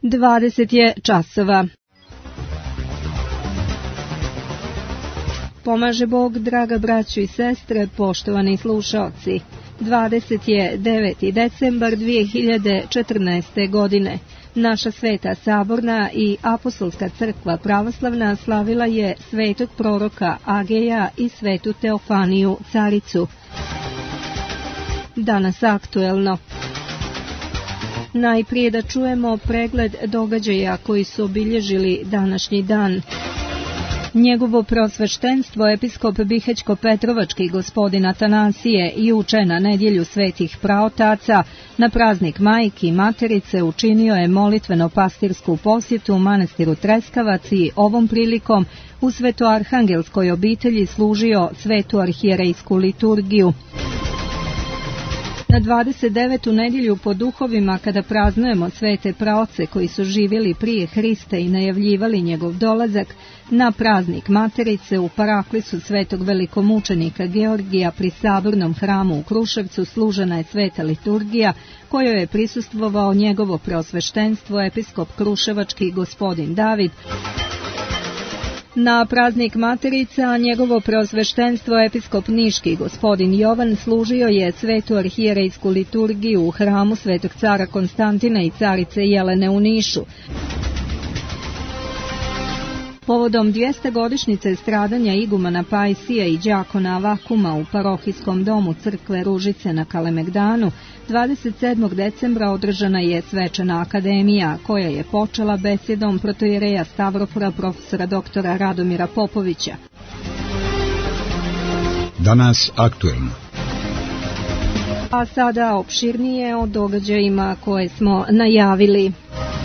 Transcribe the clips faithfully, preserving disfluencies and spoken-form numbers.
dvadeset je časova. Pomaže Bog, draga braćo i sestre, poštovani slušaoci. dvadeset je deveti decembar dvije hiljade četrnaeste. godine. Naša Sveta Saborna i Apostolska crkva pravoslavna slavila je svetog proroka Ageja i svetu Teofaniju caricu. Danas aktuelno. Najprije da čujemo pregled događaja koji su obilježili današnji dan. Njegovo prosveštenstvo episkop Bihećko-Petrovački gospodin Atanasije juče na nedjelju svetih praotaca na praznik Majki i Materice učinio je molitveno-pastirsku posjetu manastiru Treskavac i ovom prilikom u svetoarhangelskoj obitelji služio svetu arhijerejsku liturgiju. Na dvadeset devetu nedjelju po duhovima, kada praznujemo svete praoce koji su živjeli prije Hrista i najavljivali njegov dolazak, na praznik Materice u paraklisu svetog velikomučenika Georgija pri Sabornom hramu u Kruševcu služena je sveta liturgija, kojoj je prisustvovao njegovo preosveštenstvo episkop Kruševački gospodin David. Na praznik Materica njegovo preosveštenstvo episkop Niški gospodin Jovan služio je svetu arhijerejsku liturgiju u hramu svetog cara Konstantina i carice Jelene u Nišu. Povodom dvjesetogodišnjice stradanja igumana Pajsija i đakona Avakuma u parohijskom domu crkve Ružice na Kalemegdanu, dvadeset sedmog decembra održana je svečana akademija, koja je počela besjedom protoijereja Stavropora profesora doktora Radomira Popovića. Danas aktuelno. A sada opširnije o događajima koje smo najavili.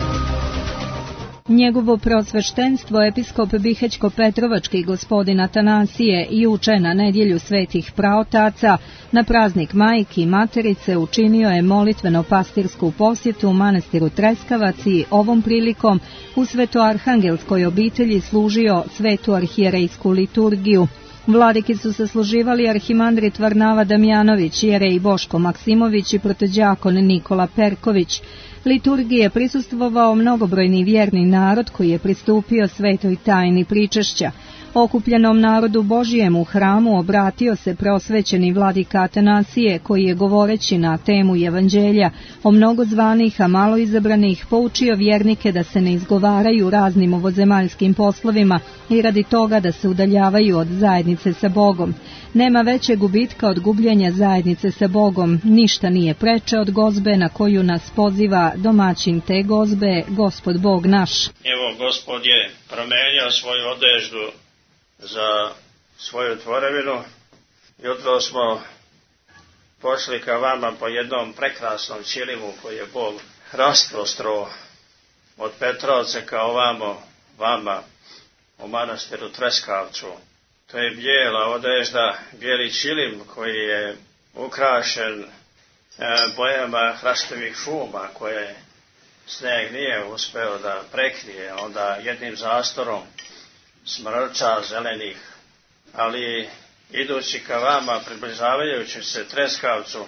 Njegovo preosveštenstvo episkop Bihećko-Petrovački gospodin Atanasije juče na nedjelju svetih praotaca na praznik Majki i Materice učinio je molitveno-pastirsku posjetu manastiru Treskavac i ovom prilikom u svetoarhangelskoj obitelji služio svetu arhijerejsku liturgiju. Vladiki su sasluživali arhimandrit Varnava Damjanović, jerej Boško Maksimović i protođakon Nikola Perković. Liturgiji je prisustvovao mnogobrojni vjerni narod koji je pristupio svetoj tajni pričešća. Okupljenom narodu Božijem u hramu obratio se preosvećeni vladika Atanasije, koji je govoreći na temu evanđelja o mnogo zvanih, a malo izabranih, poučio vjernike da se ne izgovaraju raznim ovozemaljskim poslovima i radi toga da se udaljavaju od zajednice sa Bogom. Nema većeg gubitka od gubljenja zajednice sa Bogom, ništa nije preče od gozbe na koju nas poziva domaćin te gozbe, Gospod Bog naš. Evo, Gospod je promenio svoju odeždu za svoju tvorevinu. Jutro smo pošli ka vama po jednom prekrasnom čilimu koji je Bog rasprostro od Petrovce ka ovamo vama u manastiru Treskavcu. To je bijela odežda, bijeli čilim koji je ukrašen e, bojama hrastovih šuma koje snijeg nije uspeo da prekrije, onda jednim zastorom smrča zelenih, ali idući ka vama, približavajući se Treskavcu,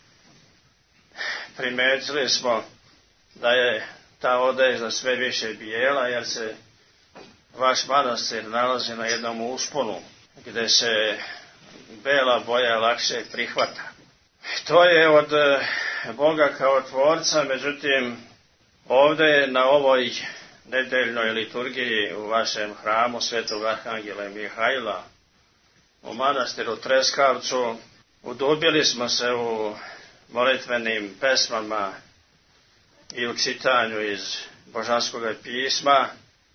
primetili smo da je ta odežda sve više bijela, jer se vaš manastir nalazi na jednom usponu gdje se bela boja lakše prihvata. To je od Boga kao tvorca, međutim ovdje na ovoj nedeljnoj liturgiji u vašem hramu svetog arhangela Mihajla u manastiru Treskavcu udubili smo se u molitvenim pesmama i u čitanju iz Božanskog pisma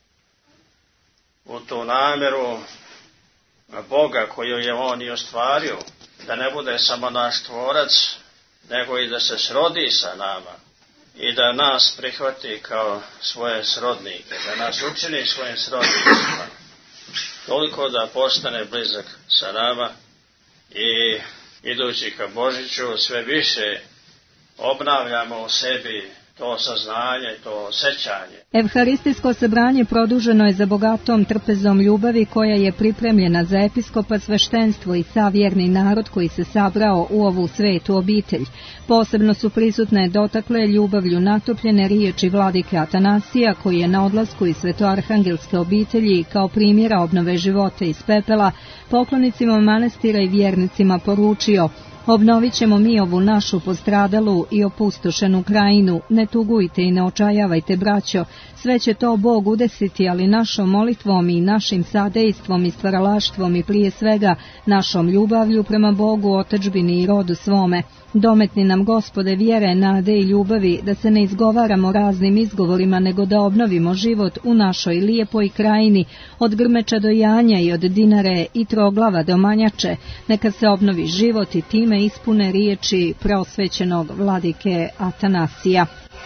u tu namjeru Boga koju je on i ostvario, da ne bude samo naš tvorac, nego i da se srodi sa nama i da nas prihvati kao svoje srodnike, da nas učini svojim srodnicima, toliko da postane blizak sa nama i idući ka Božiću sve više obnavljamo u sebi to saznanje, to osjećanje. Evharistijsko sabranje produženo je za bogatom trpezom ljubavi koja je pripremljena za episkopa, sveštenstvo i sav vjerni narod koji se sabrao u ovu svetu obitelj. Posebno su prisutne dotakle ljubavlju natopljene riječi vladike Atanasija koji je na odlasku iz svetoarhangelske obitelji kao primjera obnove života iz pepela poklonicima manastira i vjernicima poručio: obnovit ćemo mi ovu našu postradalu i opustošenu krajinu, ne tugujte i ne očajavajte, braćo, sve će to Bog udesiti, ali našom molitvom i našim sadejstvom i stvaralaštvom i prije svega našom ljubavlju prema Bogu, otadžbini i rodu svome. Dometni nam, Gospode, vjere, nade i ljubavi, da se ne izgovaramo raznim izgovorima, nego da obnovimo život u našoj lijepoj krajini, od Grmeča do Janja i od Dinare i Troglava do Manjače. Neka se obnovi život i time ispune riječi preosvećenog vladike Atanasija.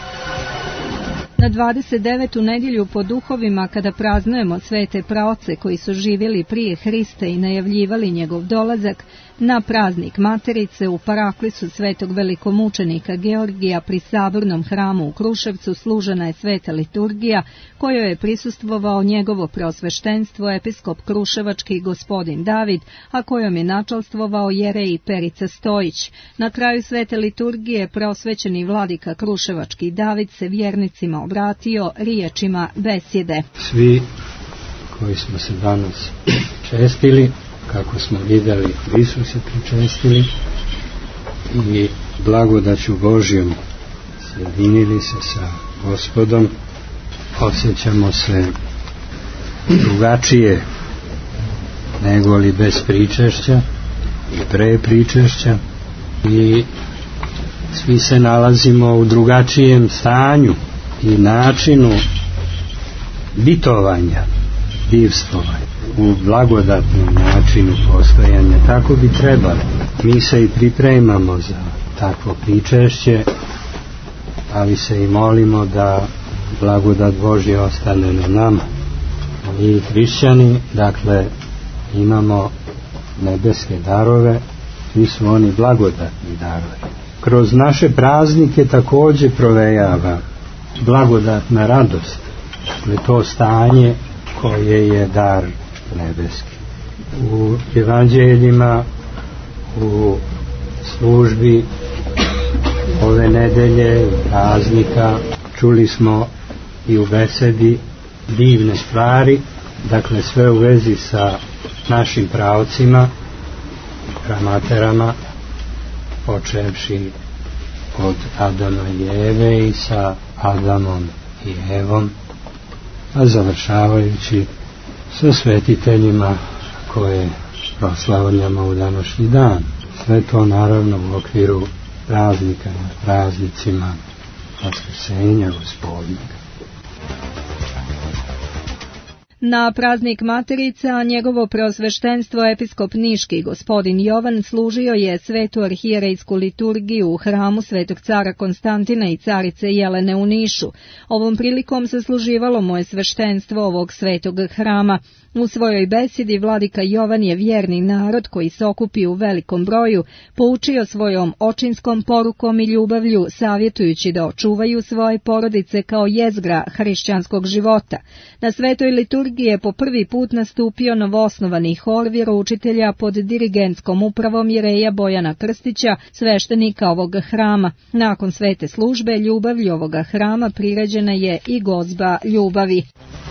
Na dvadeset devetu nedjelju po duhovima, kada praznujemo svete praoce koji su živjeli prije Hrista i najavljivali njegov dolazak, na praznik Materice u paraklisu svetog velikomučenika Georgija pri Sabornom hramu u Kruševcu služena je sveta liturgija kojoj je prisustvovao njegovo preosveštenstvo episkop Kruševački gospodin David, a kojom je načalstvovao jerej Perica Stojić. Na kraju svete liturgije preosvećeni vladika Kruševački David se vjernicima obratio riječima besjede. Svi koji smo se danas čestili, kako smo vidjeli, Hristu se pričestili i blagodaću Božjom sjedinili se sa Gospodom, osjećamo se drugačije nego li bez pričešća i pre pričešća i svi se nalazimo u drugačijem stanju i načinu bitovanja, bivstvovanja, u blagodatnom načinu postojanja. Tako bi trebalo. Mi se i pripremamo za takvo pričešće, ali se i molimo da blagodat Božja ostane na nama. Mi hrišćani, dakle, imamo nebeske darove, svi su oni blagodatni darovi. Kroz naše praznike također provejava blagodatna radost. Dakle, to stanje koje je dar nebeski. U evanđeljima, u službi ove nedelje, praznika, čuli smo i u besedi divne stvari, dakle sve u vezi sa našim pravcima, pramaterama, počevši od Adama i Eve i sa Adamom i Evom, a završavajući sa svetiteljima koje proslavljamo u današnji dan. Sve to naravno u okviru praznika, praznicima Vaskrsenja Gospodnjega. Na praznik Materica njegovo preosveštenstvo episkop Niški gospodin Jovan služio je svetu arhijerejsku liturgiju u hramu svetog cara Konstantina i carice Jelene u Nišu. Ovom prilikom se služivalo mu je sveštenstvo ovog svetog hrama. U svojoj besedi vladika Jovan je vjerni narod koji se okupi u velikom broju poučio svojom očinskom porukom i ljubavlju, savjetujući da očuvaju svoje porodice kao jezgra hrišćanskog života. Na svetoj liturgiji je po prvi put nastupio novoosnovani hor vjeroučitelja pod dirigentskom upravom jereja Bojana Krstića, sveštenika ovog hrama. Nakon svete službe ljubavlju ovoga hrama priređena je i gozba ljubavi.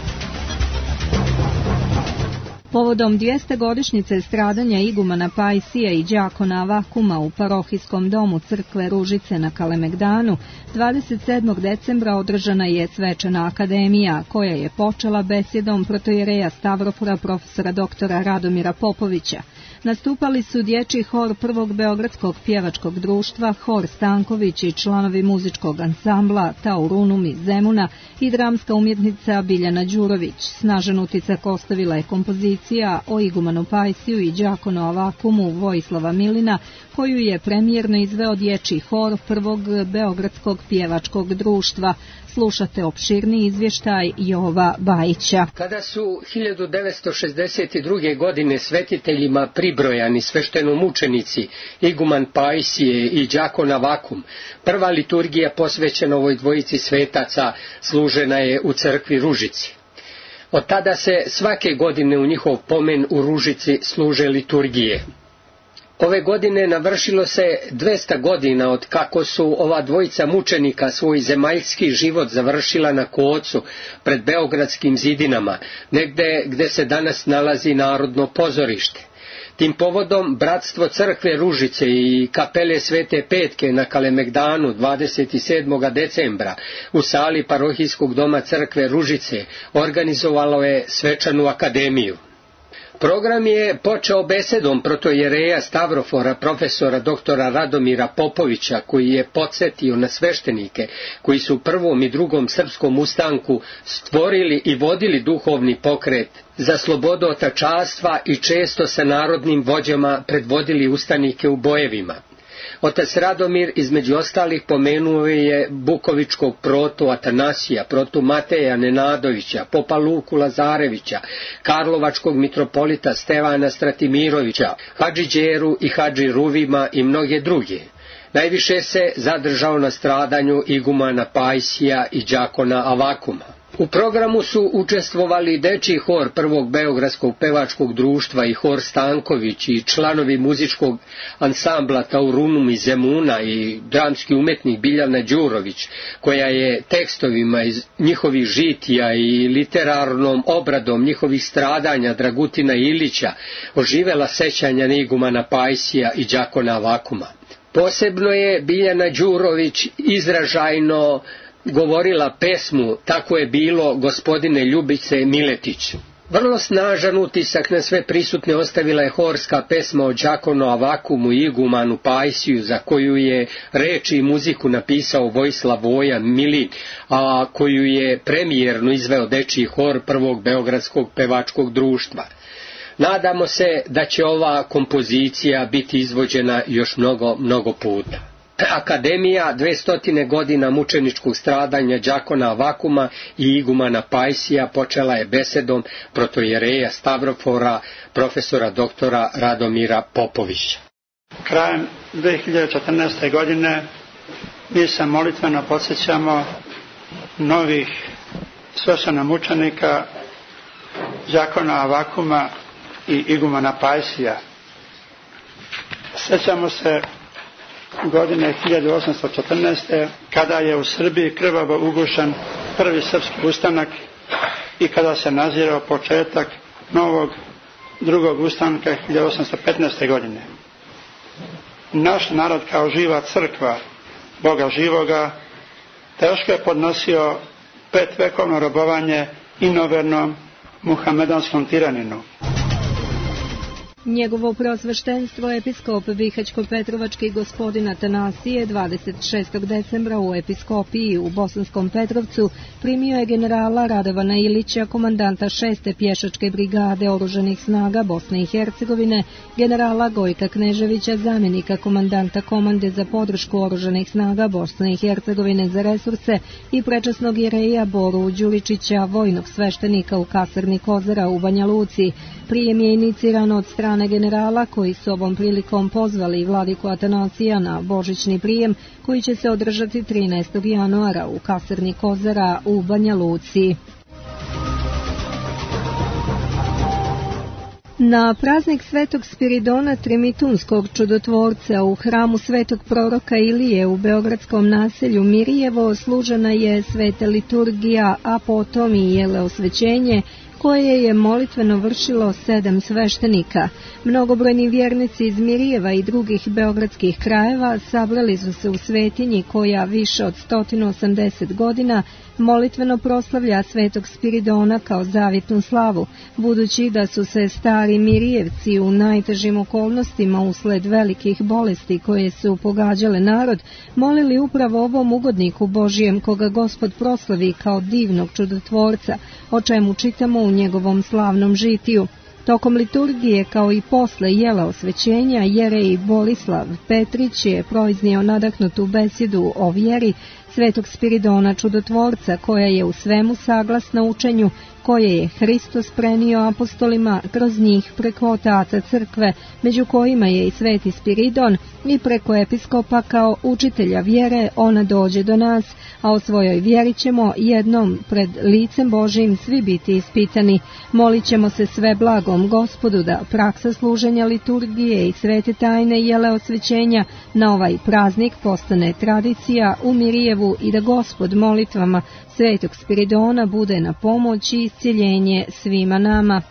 Povodom dvjesetogodišnjice stradanja igumana Pajsija i đakona Avakuma u parohijskom domu crkve Ružice na Kalemegdanu, dvadeset sedmog decembra održana je svečana akademija, koja je počela besjedom protojereja Stavropora profesora doktora Radomira Popovića. Nastupali su dječji hor prvog beogradskog pjevačkog društva, hor Stanković i članovi muzičkog ansambla Taurunum iz Zemuna i dramska umjetnica Biljana Đurović. Snažan utisak ostavila je kompozicija o igumanu Pajsiju i đakonu Avakumu Vojislava Milina, koju je premijerno izveo dječji hor prvog beogradskog pjevačkog društva. Slušate opširni izvještaj Jova Bajića. Kada su hiljadu devetsto šezdeset druge. godine svetiteljima pribrojani sveštenomučenici iguman Pajsije i đakon Avakum, prva liturgija posvećena ovoj dvojici svetaca služena je u crkvi Ružici. Od tada se svake godine u njihov pomen u Ružici služe liturgije. Ove godine navršilo se dvesta godina od kako su ova dvojica mučenika svoj zemaljski život završila na kocu pred beogradskim zidinama, negde gde se danas nalazi Narodno pozorište. Tim povodom Bratstvo crkve Ružice i kapele Svete Petke na Kalemegdanu dvadeset sedmog decembra u sali parohijskog doma crkve Ružice organizovalo je svečanu akademiju. Program je počeo besedom protojereja Stavrofora profesora doktora Radomira Popovića, koji je podsjetio na sveštenike koji su u prvom i drugom srpskom ustanku stvorili i vodili duhovni pokret za slobodu otačarstva i često sa narodnim vođama predvodili ustanike u bojevima. Otac Radomir između ostalih pomenuo je Bukovičkog protu Atanasija, protu Mateja Nenadovića, popa Luku Lazarevića, Karlovačkog mitropolita Stevana Stratimirovića, Hadži Đeru i Hadži Ruvima i mnoge druge. Najviše se zadržao na stradanju igumana Pajsija i đakona Avakuma. U programu su učestvovali dečiji hor prvog beogradskog pevačkog društva i hor Stanković i članovi muzičkog ansambla Taurunum iz Zemuna i dramski umetnik Biljana Đurović, koja je tekstovima iz njihovih žitija i literarnom obradom njihovih stradanja Dragutina Ilića oživela sećanja na igumana Pajsija i đakona Avakuma. Posebno je Biljana Đurović izražajno govorila pesmu Tako je bilo gospodine Ljubice Miletić. Vrlo snažan utisak na sve prisutne ostavila je horska pesma o đakonu Avakumu i igumanu Pajsiju, za koju je reči i muziku napisao Vojislav Vojan Milin, a koju je premijerno izveo dečiji hor prvog beogradskog pevačkog društva. Nadamo se da će ova kompozicija biti izvođena još mnogo, mnogo puta. Akademija dvestotine godina mučeničkog stradanja đakona Avakuma i igumana Pajsija počela je besedom protojereja Stavrofora profesora doktora Radomira Popovića. Krajem dve hiljade četrnaeste. godine mi se molitveno podsjećamo novih sveštenomučenika đakona Avakuma i igumana Pajsija. Sjećamo se godine hiljadu osamsto četrnaeste. kada je u Srbiji krvavo ugušen prvi srpski ustanak i kada se nazirao početak novog drugog ustanka hiljadu osamsto petnaeste. godine. Naš narod kao živa crkva Boga živoga teško je podnosio petvekovno robovanje inovernom muhamedanskom tiraninu. Njegovo preosveštenstvo episkop Bihaćko-Petrovački gospodin Atanasije dvadeset šestog decembra u episkopiji u Bosanskom Petrovcu primio je generala Radovana Ilića, komandanta šeste pješačke brigade oružanih snaga Bosne i Hercegovine, generala Gojka Kneževića, zamjenika komandanta komande za podršku oružanih snaga Bosne i Hercegovine za resurse i prečasnog jereja Boru Đuličića, vojnog sveštenika u kasarni Kozara u Banja Luci. Prijem je iniciran od strane generala koji su ovom prilikom pozvali vladiku Atanasija na božićni prijem koji će se održati trinaestog januara u kasarni Kozara u Banja Luci. Na praznik Svetog Spiridona Trimitunskog čudotvorca u hramu Svetog proroka Ilije u beogradskom naselju Mirijevo služena je sveta liturgija, a potom i jeleosvećenje koje je molitveno vršilo sedam sveštenika. Mnogobrojni vjernici iz Mirijeva i drugih beogradskih krajeva sabrali su se u svetinji koja više od sto osamdeset godina molitveno proslavlja Svetog Spiridona kao zavjetnu slavu, budući da su se stari Mirijevci u najtežim okolnostima usled velikih bolesti koje su pogađale narod, molili upravo ovom ugodniku Božijem koga Gospod proslavi kao divnog čudotvorca, o čemu čitamo u njegovom slavnom žitiju. Tokom liturgije kao i posle jela osvećenja jerej Borislav Petrić je proiznio nadahnutu besedu o vjeri, Svetog Spiridona Čudotvorca, koja je u svemu saglasna učenju koje je Hristos prenio apostolima kroz njih preko otaca crkve, među kojima je i Sveti Spiridon, i preko episkopa kao učitelja vjere ona dođe do nas, a o svojoj vjeri ćemo jednom pred licem Božijim svi biti ispitani. Molit ćemo se sve blagom Gospodu da praksa služenja liturgije i svete tajne jele osvećenja na ovaj praznik postane tradicija u Mirijevu i da Gospod molitvama Svetog Spiridona bude na pomoć i iscjeljenje svima nama.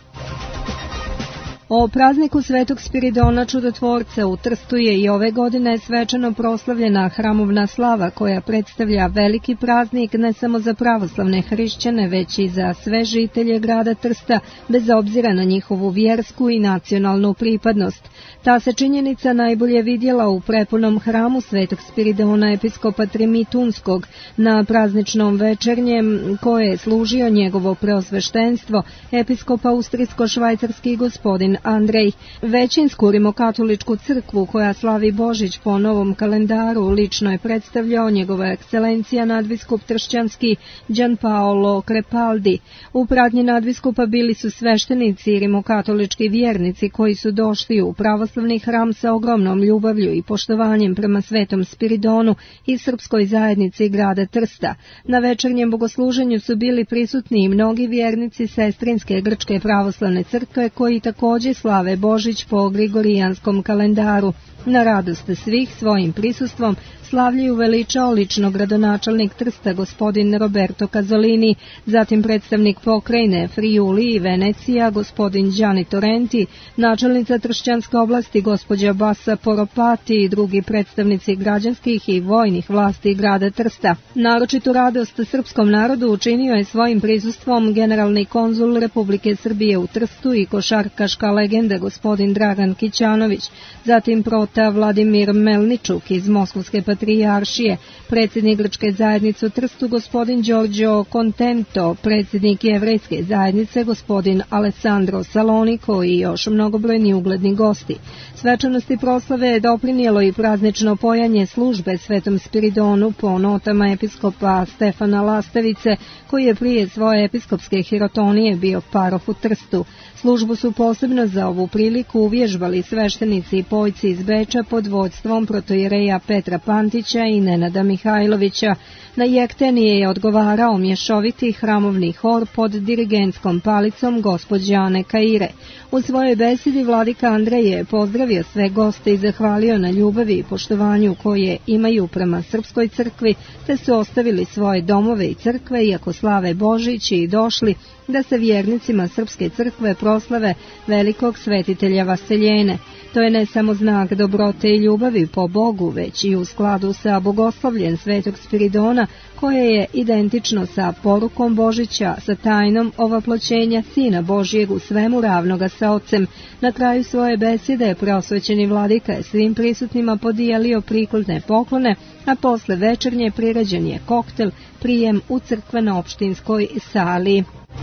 O prazniku Svetog Spiridona Čudotvorca u Trstu je i ove godine svečano proslavljena hramovna slava koja predstavlja veliki praznik ne samo za pravoslavne hrišćane, već i za sve žitelje grada Trsta, bez obzira na njihovu vjersku i nacionalnu pripadnost. Ta se činjenica najbolje vidjela u prepunom hramu Svetog Spiridona episkopa Trimitunskog na prazničnom večernjem koje je služio njegovo preosveštenstvo, episkop austrijsko-švajcarski gospodin Andrej. Većinsku rimokatoličku crkvu koja slavi Božić po novom kalendaru lično je predstavljao njegova ekscelencija nadbiskup tršćanski Gianpaolo Crepaldi. U pratnji nadbiskupa bili su sveštenici i rimokatolički vjernici koji su došli u pravoslavni hram sa ogromnom ljubavlju i poštovanjem prema Svetom Spiridonu i srpskoj zajednici grada Trsta. Na večernjem bogosluženju su bili prisutni i mnogi vjernici Sestrinske grčke pravoslavne crkve koji također slave Božić po Grigorijanskom kalendaru. Na radost svih svojim prisustvom slavlju veličao lično gradonačelnik Trsta gospodin Roberto Kazolini, zatim predstavnik pokrajine Friuli i Venecija gospodin Gianni Torrenti, načelnica Tršćanske oblasti gospođa Bassa Poropati i drugi predstavnici građanskih i vojnih vlasti grada Trsta. Naročitu radost srpskom narodu učinio je svojim prisustvom generalni konzul Republike Srbije u Trstu i košarkaška legenda gospodin Dragan Kićanović, zatim prota Vladimir Melničuk iz Moskovske patrijaršije, predsjednik grčke zajednice u Trstu gospodin Giorgio Contento, predsjednik jevrejske zajednice gospodin Alessandro Salonico i još mnogobrojni ugledni gosti. Svečanosti proslave je doprinijelo i praznično pojanje službe Svetom Spiridonu po notama episkopa Stefana Lastavice, koji je prije svoje episkopske hirotonije bio paroh u Trstu. Službu su posebno za ovu priliku uvježbali sveštenici i pojci iz Beča pod vodstvom protojereja Petra Pantića i Nenada Mihajlovića. Na jektenije je odgovarao mješoviti hramovni hor pod dirigentskom palicom gospođe Ane Kaire. U svojoj besedi vladika Andrej je pozdravio sve goste i zahvalio na ljubavi i poštovanju koje imaju prema srpskoj crkvi, te su ostavili svoje domove i crkve, iako slave Božić i došli da se vjernicima srpske crkve proslave velikog svetitelja Vaseljene. To je ne samo znak dobrote i ljubavi po Bogu, već i u skladu sa bogoslovljen Svetog Spiridona, koje je identično sa porukom Božića, sa tajnom ovaploćenja Sina Božijeg u svemu ravnoga sa Ocem. Na kraju svoje besjede preosvećeni vladika je svim prisutnima podijelio prikladne poklone, a posle večernje priređen je koktel, prijem u crkveno-opštinskoj sali.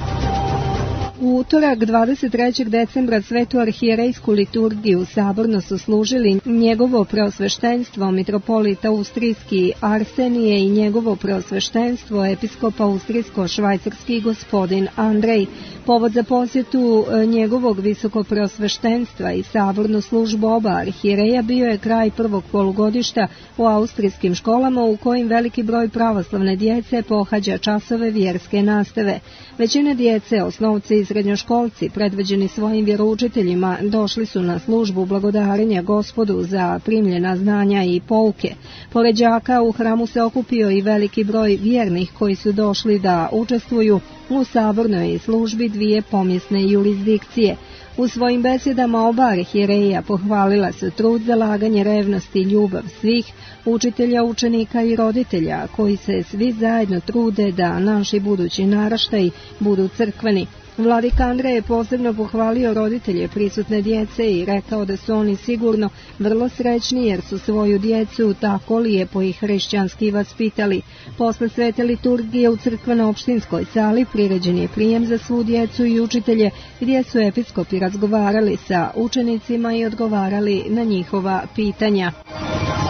U utorak dvadeset trećeg decembra svetu arhijerejsku liturgiju saborno su služili njegovo preosveštenstvo mitropolita austrijski Arsenije i njegovo preosveštenstvo episkop austrijsko-švajcarski gospodin Andrej. Povod za posjetu njegovog visokopreosveštenstva i sabornu službu oba arhijereja bio je kraj prvog polugodišta u austrijskim školama u kojim veliki broj pravoslavne djece pohađa časove vjerske nastave. Većina djece, osnovci i srednjoškolci, predvođeni svojim vjeroučiteljima, došli su na službu blagodarenja Gospodu za primljena znanja i pouke. Pored đaka u hramu se okupio i veliki broj vjernih koji su došli da učestvuju u sabornoj službi dvije pomjesne jurisdikcije. U svojim besjedama oba arhijereja pohvalila su trud, zalaganje, revnost i ljubav svih učitelja, učenika i roditelja koji se svi zajedno trude da naši budući naraštaji budu crkveni. Vladika Andrej je posebno pohvalio roditelje prisutne djece i rekao da su oni sigurno vrlo srećni jer su svoju djecu tako lijepo i hrišćanski vaspitali. Posle svete liturgije u crkveno-opštinskoj sali priređen je prijem za svu djecu i učitelje gdje su episkopi razgovarali sa učenicima i odgovarali na njihova pitanja.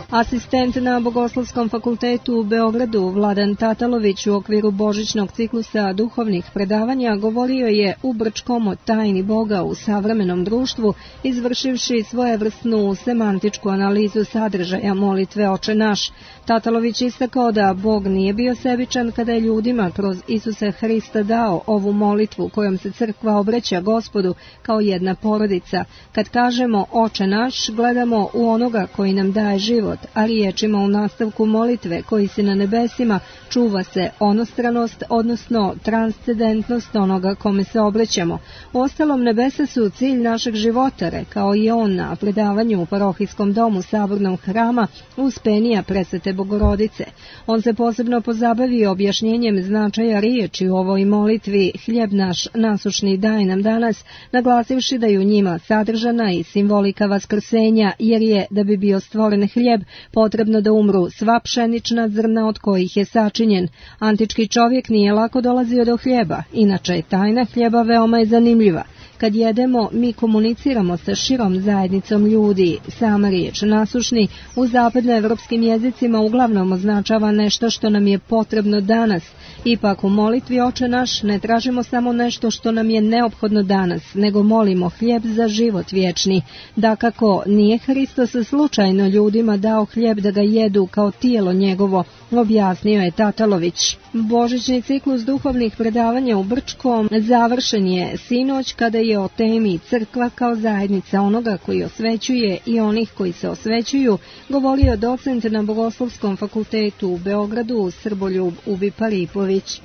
Asistent na Bogoslovskom fakultetu u Beogradu Vladan Tatalović u okviru božićnog ciklusa duhovnih predavanja govorio je u Brčkom o tajni Boga u savremenom društvu, izvršivši svojevrsnu semantičku analizu sadržaja molitve Oče naš. Tatalović istakao da Bog nije bio sebičan kada je ljudima kroz Isusa Hrista dao ovu molitvu kojom se crkva obraća Gospodu kao jedna porodica. Kad kažemo Oče naš, gledamo u onoga koji nam daje život, a riječima u nastavku molitve koji si na nebesima čuva se onostranost, odnosno transcendentnost onoga kome se obraćamo. Uostalom, nebesa su cilj našeg života, rekao i on na predavanju u parohijskom domu Sabornog hrama Uspenija Presvete Bogorodice. On se posebno pozabavio objašnjenjem značaja riječi u ovoj molitvi Hljeb naš nasušni daj nam danas, naglasivši da je u njima sadržana i simbolika vaskrsenja, jer je, da bi bio stvoren hljeb, potrebno da umru sva pšenična zrna od kojih je sačinjen. Antički čovjek nije lako dolazio do hljeba, inače je tajna hljeba veoma je zanimljiva. Kad jedemo, mi komuniciramo sa širom zajednicom ljudi. Sama riječ nasušni u zapadnoevropskim jezicima uglavnom označava nešto što nam je potrebno danas. Ipak u molitvi Oče naš ne tražimo samo nešto što nam je neophodno danas, nego molimo hljeb za život vječni. Dakako, nije Hristos slučajno ljudima dao hljeb da ga jedu kao tijelo njegovo, objasnio je Tatalović. Božićni ciklus duhovnih predavanja u Brčkom završen je sinoć kada je o temi crkva kao zajednica onoga koji osvećuje i onih koji se osvećuju govorio docent na Bogoslovskom fakultetu u Beogradu Srboljub Ubi-Paripović.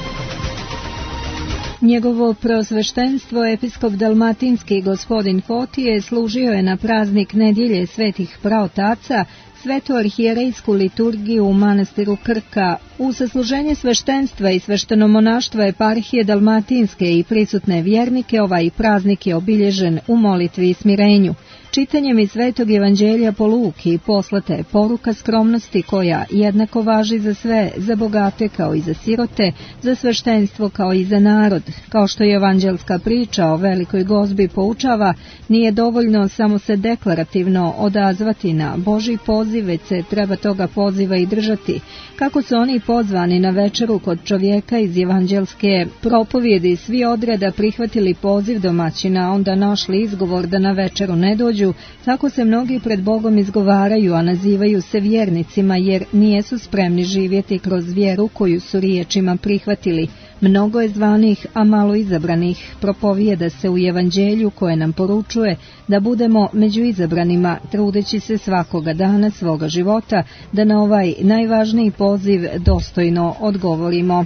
Njegovo preosveštenstvo episkop dalmatinski gospodin Fotije služio je na praznik nedjelje svetih praotaca svetu arhijerejsku liturgiju u manastiru Krka. U sasluženje sveštenstva i sveštenomonaštva eparhije dalmatinske i prisutne vjernike ovaj praznik je obilježen u molitvi i smirenju. Čitanjem iz Svetog evanđelja po Luki poslata je poruka skromnosti koja jednako važi za sve, za bogate kao i za sirote, za sveštenstvo kao i za narod. Kao što je evanđelska priča o velikoj gozbi poučava, nije dovoljno samo se deklarativno odazvati na Božji poziv, već se treba toga poziva i držati. Kako su oni pozvani na večeru kod čovjeka iz evanđelske propovjedi svi odreda prihvatili poziv domaćina, onda našli izgovor da na večeru ne dođu, tako se mnogi pred Bogom izgovaraju, a nazivaju se vjernicima jer nijesu spremni živjeti kroz vjeru koju su riječima prihvatili. Mnogo je zvanih, a malo izabranih. Propovijeda se u evanđelju koje nam poručuje da budemo među izabranima, trudeći se svakoga dana svoga života da na ovaj najvažniji poziv dostojno odgovorimo.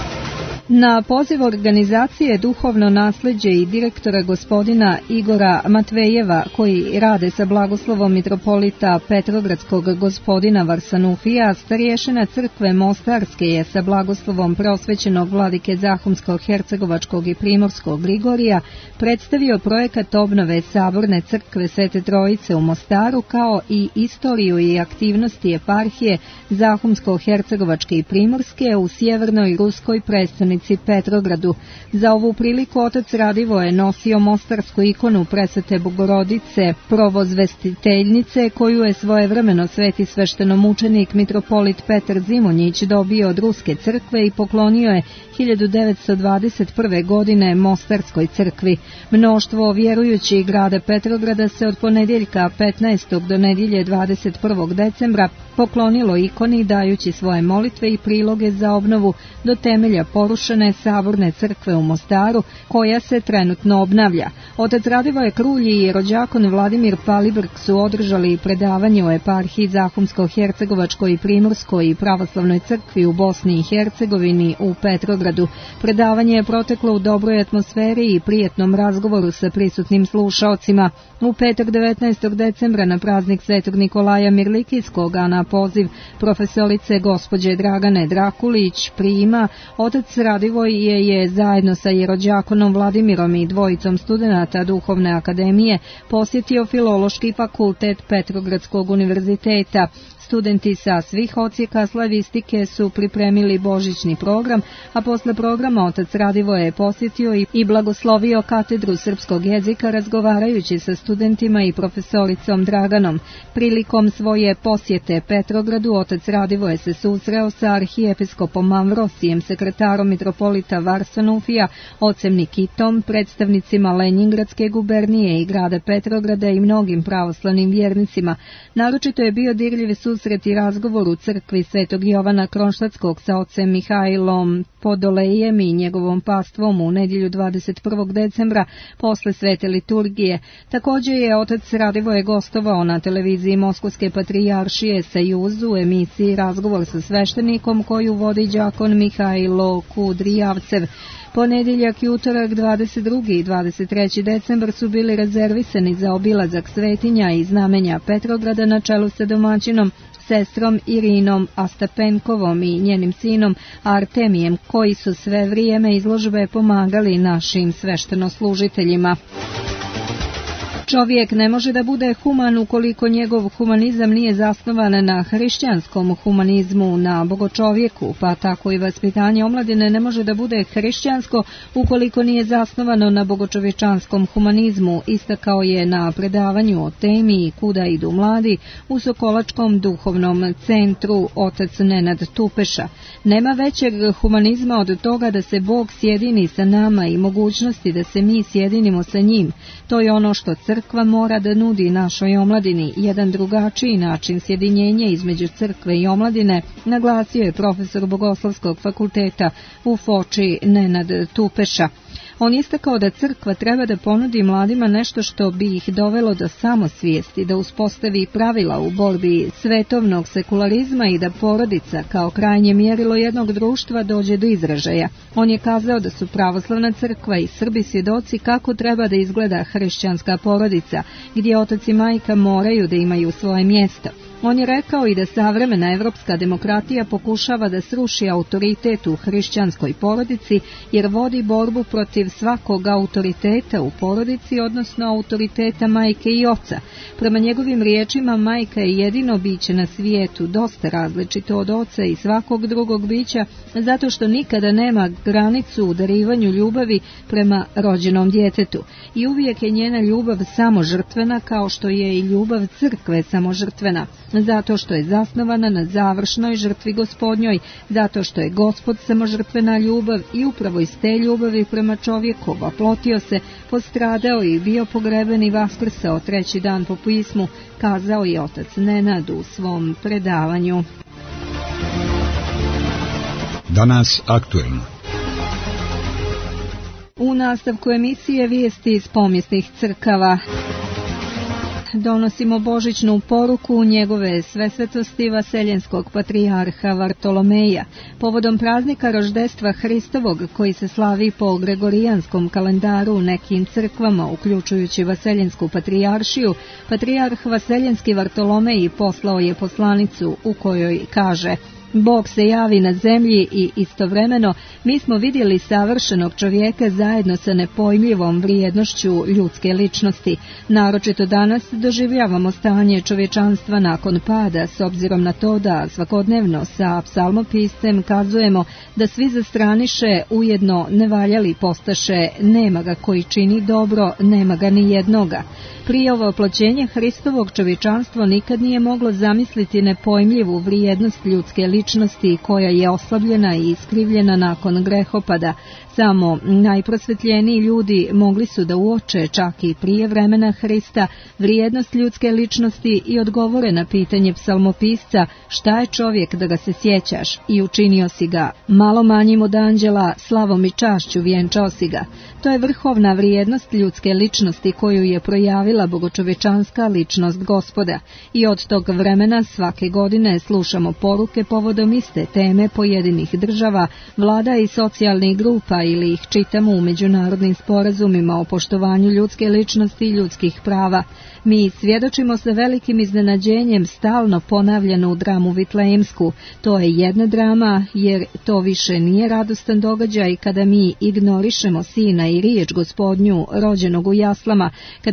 Na poziv organizacije Duhovno nasljeđe i direktora gospodina Igora Matvejeva, koji rade sa blagoslovom mitropolita Petrogradskog gospodina Varsanufija, starješina crkve Mostarske je sa blagoslovom preosvećenog vladike Zahumsko-hercegovačkog i primorskog Grigorija predstavio projekat obnove saborne crkve Svete Trojice u Mostaru, kao i istoriju i aktivnosti eparhije Zahumsko-hercegovačke i primorske u sjevernoj ruskoj prestonici Petrogradu. Za ovu priliku otac Radivoje nosio mostarsku ikonu Presvete Bogorodice, provozvestiteljnice, koju je svojevremeno sveti sveštenomučenik mitropolit Petar Zimonjić dobio od Ruske crkve i poklonio je hiljadu devetsto dvadeset prve. godine Mostarskoj crkvi. Mnoštvo vjerujućih grada Petrograda se od ponedjeljka petnaestog do nedjelje dvadeset prvog decembra poklonilo ikoni dajući svoje molitve i priloge za obnovu do temelja porušene saborne crkve u Mostaru, koja se trenutno obnavlja. Otac Radivoje Krulji i rođakon Vladimir Palibrk su održali predavanje o eparhiji Zahumsko-hercegovačkoj i primorskoj i pravoslavnoj crkvi u Bosni i Hercegovini u Petrogradu. Predavanje je proteklo u dobroj atmosferi i prijetnom razgovoru sa prisutnim slušaocima. U petak devetnaestog decembra na praznik Svetog Nikolaja Mirlikijskog, a na poziv profesorice gospođe Dragane Drakulić Prima, otac Radivoje je zajedno sa jerođakonom Vladimirom i dvojicom studenata Duhovne akademije posjetio Filološki fakultet Petrogradskog univerziteta. Studenti sa svih odsjeka slavistike su pripremili božićni program, a posle programa otac Radivoje je posjetio i blagoslovio katedru srpskog jezika razgovarajući sa studentima i profesoricom Draganom. Prilikom svoje posjete Petrogradu otac Radivoje se susreo sa arhijepiskopom Avrosijem, sekretarom mitropolita Varsanufija, ocem Nikitom, predstavnicima Lenjingradske gubernije i grada Petrograda i mnogim pravoslavnim vjernicima. Naročito je bio dirljiv susret i razgovor u crkvi Svetog Jovana Kronštatskog sa ocem Mihajlom Podolejem i njegovom pastvom u nedjelju dvadeset prvog decembra posle svete liturgije. Također je otac Radivoje gostovao na televiziji Moskovske patrijaršije Sajuz u emisiji Razgovor sa sveštenikom koju vodi đakon Mihajlo Kudrijavcev. Ponedjeljak i utorak dvadeset drugi i dvadeset treći decembar su bili rezervisani za obilazak svetinja i znamenja Petrograda na čelu sa domaćinom sestrom Irinom Astapenkovom i njenim sinom Artemijem, koji su sve vrijeme izložbe pomagali našim sveštenoslužiteljima. Čovjek ne može da bude human ukoliko njegov humanizam nije zasnovan na hrišćanskom humanizmu, na bogočovjeku, pa tako i vaspitanje omladine ne može da bude hrišćansko ukoliko nije zasnovano na bogočovječanskom humanizmu, istakao je na predavanju o temi Kuda idu mladi u Sokolačkom duhovnom centru otac Nenad Tupeša. Nema većeg humanizma od toga da se Bog sjedini sa nama i mogućnosti da se mi sjedinimo sa njim. To je ono što crkva mora da nudi našoj omladini, jedan drugačiji način sjedinjenja između crkve i omladine, naglasio je profesor Bogoslovskog fakulteta u Foči Nenad Tupeša. On istakao da crkva treba da ponudi mladima nešto što bi ih dovelo do samosvijesti, da uspostavi pravila u borbi svetovnog sekularizma i da porodica kao krajnje mjerilo jednog društva dođe do izražaja. On je kazao da su pravoslavna crkva i Srbi svjedoci kako treba da izgleda hrišćanska porodica, gdje otac i majka moraju da imaju svoje mjesto. On je rekao i da savremena evropska demokratija pokušava da sruši autoritet u hrišćanskoj porodici jer vodi borbu protiv svakog autoriteta u porodici, odnosno autoriteta majke i oca. Prema njegovim riječima, majka je jedino biće na svijetu dosta različito od oca i svakog drugog bića, zato što nikada nema granicu u darivanju ljubavi prema rođenom djetetu. I uvijek je njena ljubav samo žrtvena, kao što je i ljubav crkve samo žrtvena. Zato što je zasnovana na završnoj žrtvi Gospodnjoj, zato što je Gospod samožrtvena ljubav i upravo iz te ljubavi prema čovjeku oplotio se, postradao i bio pogreben i vaskrsao treći dan po pismu, kazao je otac Nenad u svom predavanju. Danas aktuelno. U nastavku emisije vijesti iz pomjesnih crkava. Donosimo božićnu poruku njegove svesvetosti Vaseljenskog patrijarha Vartolomeja. Povodom praznika roždestva Hristovog, koji se slavi po gregorijanskom kalendaru u nekim crkvama, uključujući Vaseljensku patrijaršiju, patrijarh Vaseljenski Vartolomej poslao je poslanicu u kojoj kaže: Bog se javi na zemlji i istovremeno mi smo vidjeli savršenog čovjeka zajedno sa nepojmljivom vrijednošću ljudske ličnosti. Naročito danas doživljavamo stanje čovječanstva nakon pada, s obzirom na to da svakodnevno sa psalmopiscem kazujemo da svi zastraniše, ujedno nevaljali postaše, nema ga koji čini dobro, nema ga ni jednoga. Prije ovo oploćenje Hristovog čovječanstvo nikad nije moglo zamisliti nepojmljivu vrijednost ljudske ličnosti koja je oslabljena i iskrivljena nakon grehopada. Samo najprosvetljeniji ljudi mogli su da uoče čak i prije vremena Hrista vrijednost ljudske ličnosti i odgovore na pitanje psalmopisca šta je čovjek da ga se sjećaš, i učinio si ga malo manjim od anđela, slavom i čašću vjenčao si ga. To je vrhovna vrijednost ljudske ličnosti koju je projavila bogočovečanska ličnost Gospoda, i od tog vremena svake godine slušamo poruke povodom iste teme pojedinih država, vlada i socijalnih grupa, ili ih čitamo u međunarodnim sporazumima o poštovanju ljudske ličnosti i ljudskih prava. Mi svjedočimo sa velikim iznenađenjem stalno ponavljanu dramu Vitlejemsku. To je jedna drama, jer to više nije radostan događaj kada mi ignorišemo sina i riječ Gospodnju rođenog u jaslama, kada se čovječanstvo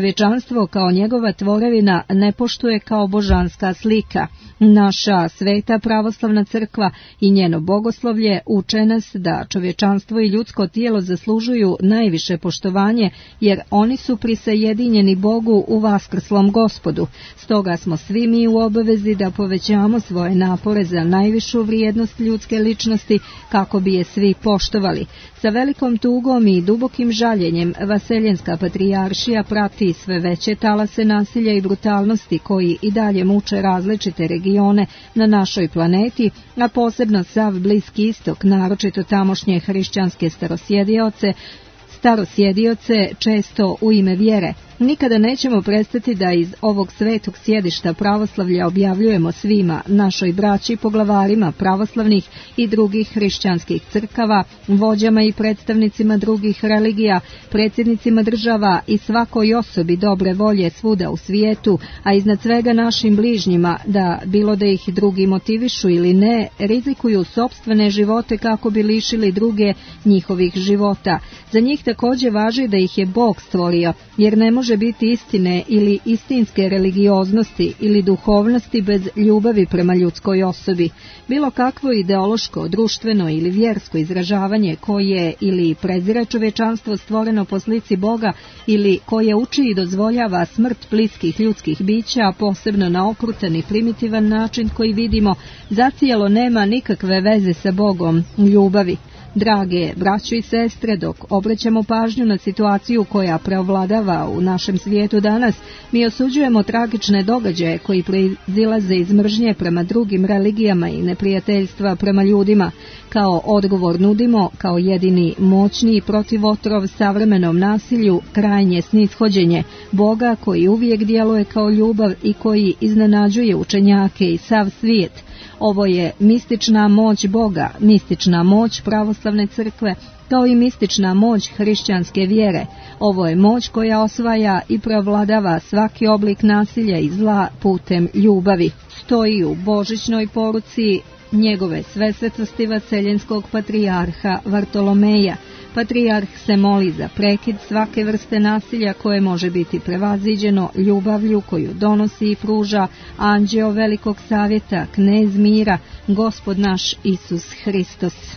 čovječanstvo kao njegova tvorevina ne poštuje kao božanska slika. Naša sveta pravoslavna crkva i njeno bogoslovlje uče nas da čovječanstvo i ljudsko tijelo zaslužuju najviše poštovanje, jer oni su prisajedinjeni Bogu u vaskrslom Gospodu. Stoga smo svi mi u obavezi da povećamo svoje napore za najvišu vrijednost ljudske ličnosti kako bi je svi poštovali. Sa velikom tugom i dubokim žaljenjem Vaseljenska patrijaršija prati sve veće talase nasilja i brutalnosti koji i dalje muče različite regione na našoj planeti, a posebno sav Bliski istok, naročito tamošnje hrišćanske starosjedioce, starosjedioce često u ime vjere. Nikada nećemo prestati da iz ovog svetog sjedišta pravoslavlja objavljujemo svima, našoj braći, poglavarima pravoslavnih i drugih hrišćanskih crkava, vođama i predstavnicima drugih religija, predsjednicima država i svakoj osobi dobre volje svuda u svijetu, a iznad svega našim bližnjima, da bilo da ih drugi motivišu ili ne, rizikuju sopstvene živote kako bi lišili druge njihovih života. Za njih također važi da ih je Bog stvorio, jer ne može biti istine ili istinske religioznosti ili duhovnosti bez ljubavi prema ljudskoj osobi. Bilo kakvo ideološko, društveno ili vjersko izražavanje koje ili prezira čovječanstvo stvoreno po slici Boga ili koje uči i dozvoljava smrt bliskih ljudskih bića, a posebno na okrutan i primitivan način koji vidimo, zacijelo nema nikakve veze sa Bogom ljubavi. Drage braćo i sestre, dok obraćamo pažnju na situaciju koja preovladava u našem svijetu danas, mi osuđujemo tragične događaje koji proizilaze iz mržnje prema drugim religijama i neprijateljstva prema ljudima. Kao odgovor nudimo, kao jedini moćni i protivotrov savremenom nasilju, krajnje snishođenje Boga koji uvijek djeluje kao ljubav i koji iznenađuje učenjake i sav svijet. Ovo je mistična moć Boga, mistična moć pravoslavne crkve, kao i mistična moć hrišćanske vjere. Ovo je moć koja osvaja i prevladava svaki oblik nasilja i zla putem ljubavi. Stoji u božićnoj poruci njegove svesvetosti Vaseljenskog patrijarha Vartolomeja. Patrijarh se moli za prekid svake vrste nasilja koje može biti prevaziđeno ljubavlju koju donosi i pruža anđeo velikog savjeta, knez mira, Gospod naš Isus Hristos.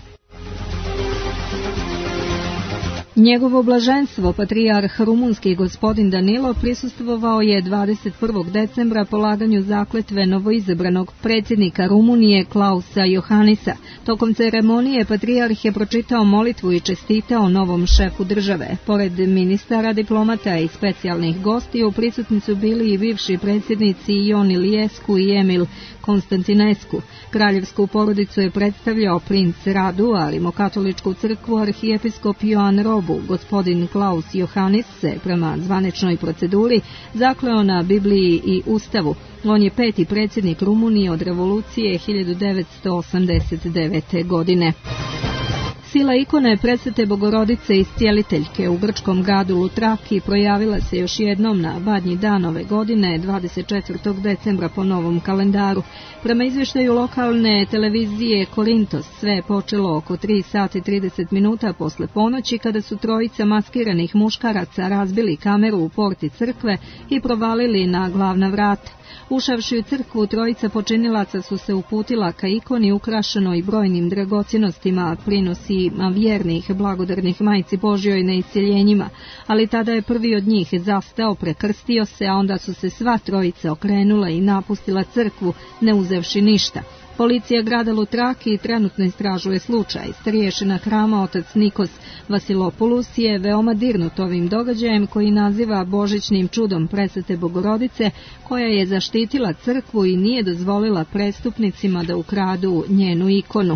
Njegovo blaženstvo, patrijarh rumunski gospodin Danilo, prisustvovao je dvadeset prvog decembra polaganju zakletve novoizabranog predsjednika Rumunije Klausa Johannisa. Tokom ceremonije patrijarh je pročitao molitvu i čestitao novom šefu države. Pored ministara, diplomata i specijalnih gostiju, prisutni su bili i bivši predsjednici Ion Iliescu i Emil Konstantinescu. Kraljevsku porodicu je predstavljao princ Radu, a rimokatoličku crkvu arhijepiskop Joan Robu. Gospodin Klaus Johannis se prema zvaničnoj proceduri zakleo na Bibliji i Ustavu. On je peti predsjednik Rumunije od revolucije hiljadu devetsto osamdeset devete. godine. Sila ikone Presvete Bogorodice Iscijeliteljke u grčkom gradu Lutraki projavila se još jednom na badnji dan ove godine, dvadeset četvrtog decembra po novom kalendaru. Prema izvještaju lokalne televizije Korintos, sve je počelo oko tri sata i trideset minuta posle ponoći, kada su trojica maskiranih muškaraca razbili kameru u porti crkve i provalili na glavna vrata. Ušavši u crkvu, trojica počinilaca su se uputila ka ikoni ukrašenoj brojnim dragocjenostima, prinosima vjernih, blagodarnih Majci Božjoj na isceljenjima, ali tada je prvi od njih zastao, prekrstio se, a onda su se sva trojica okrenula i napustila crkvu, ne uzevši ništa. Policija grada Lutraki trenutno istražuje slučaj. Starješina hrama otac Nikos Vasilopoulos je veoma dirnut ovim događajem koji naziva božićnim čudom Presvete Bogorodice, koja je zaštitila crkvu i nije dozvolila prestupnicima da ukradu njenu ikonu.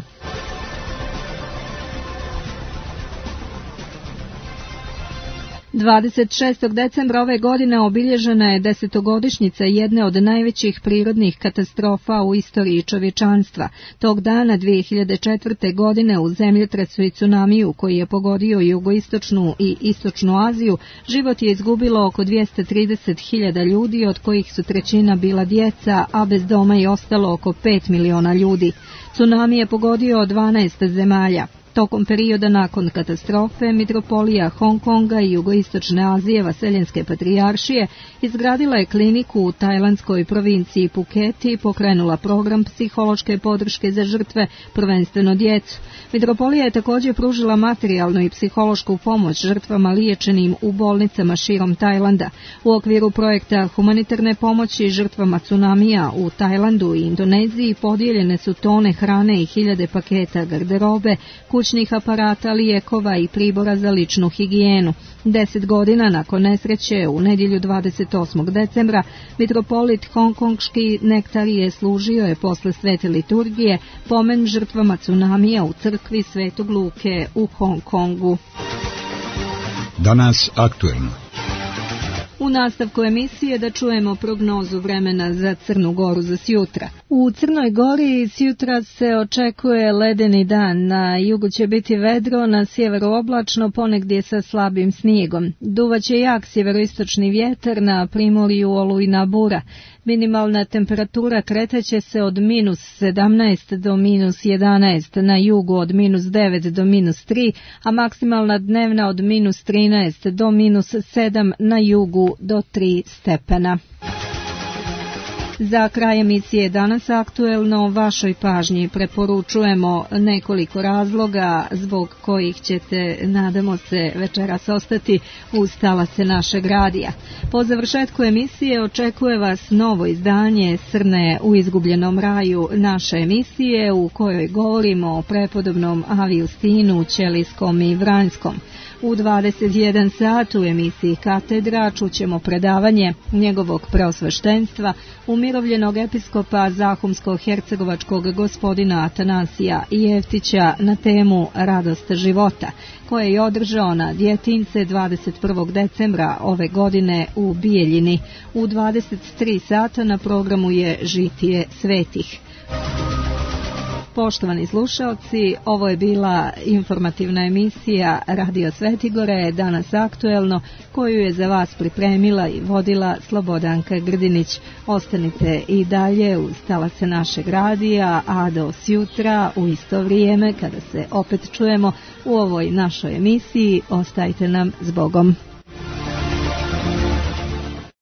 dvadeset šestog decembra ove godine obilježena je desetogodišnjica jedne od najvećih prirodnih katastrofa u istoriji čovječanstva. Tog dana dvije hiljade četvrte. godine u zemljotresu i tsunamiju koji je pogodio jugoistočnu i istočnu Aziju, život je izgubilo oko dvjesto trideset hiljada ljudi, od kojih su trećina bila djeca, a bez doma je ostalo oko pet miliona ljudi. Tsunami je pogodio dvanaest zemalja. Tokom perioda nakon katastrofe, mitropolija Hong Konga i jugoistočne Azije Vaseljenske patrijaršije izgradila je kliniku u tajlandskoj provinciji Phuket i pokrenula program psihološke podrške za žrtve, prvenstveno djecu. Mitropolija je također pružila materijalnu i psihološku pomoć žrtvama liječenim u bolnicama širom Tajlanda. U okviru projekta humanitarne pomoći žrtvama tsunamija u Tajlandu i Indoneziji podijeljene su tone hrane i hiljade paketa garderobe, kućnih aparata, lijekova i pribora za ličnu higijenu. Deset godina nakon nesreće, u nedjelju dvadeset osmog decembra, mitropolit hongkongški Nektarije služio je posle svete liturgije pomen žrtvama tsunamija u crkvi Svetog Luke u Hong Kongu. Danas aktuelno. U nastavku emisije da čujemo prognozu vremena za Crnu Goru za sjutra. U Crnoj Gori sjutra se očekuje ledeni dan, na jugu će biti vedro, na sjeveru oblačno, ponegdje sa slabim snijegom. Duvaće jak sjeveroistočni vjetar, na primorju olujna bura. Minimalna temperatura kretaće se od minus sedamnaest do minus jedanaest, na jugu od minus devet do minus tri, a maksimalna dnevna od minus trinaest do minus sedam, na jugu do tri stepena. Za kraj emisije danas aktuelno vašoj pažnji preporučujemo nekoliko razloga zbog kojih ćete, nadamo se, večeras ostati uz talase našeg radija. Po završetku emisije očekuje vas novo izdanje Srne u izgubljenom raju naše emisije u kojoj govorimo o prepodobnom Avi Justinu, Ćelijskom i Vranjskom. U dvadeset jedan sat u emisiji Katedra čućemo predavanje njegovog preosveštenstva, umirovljenog episkopa Zahumsko-hercegovačkog gospodina Atanasija Jeftića na temu Radost života, koje je održao na Djetince dvadeset prvog decembra ove godine u Bijeljini. U dvadeset tri sata na programu je Žitije svetih. Poštovani slušalci, ovo je bila informativna emisija Radio Svetigore, danas aktuelno, koju je za vas pripremila i vodila Slobodanka Grdinić. Ostanite i dalje uz talase našeg radija, a do sjutra u isto vrijeme kada se opet čujemo u ovoj našoj emisiji, ostajte nam s Bogom.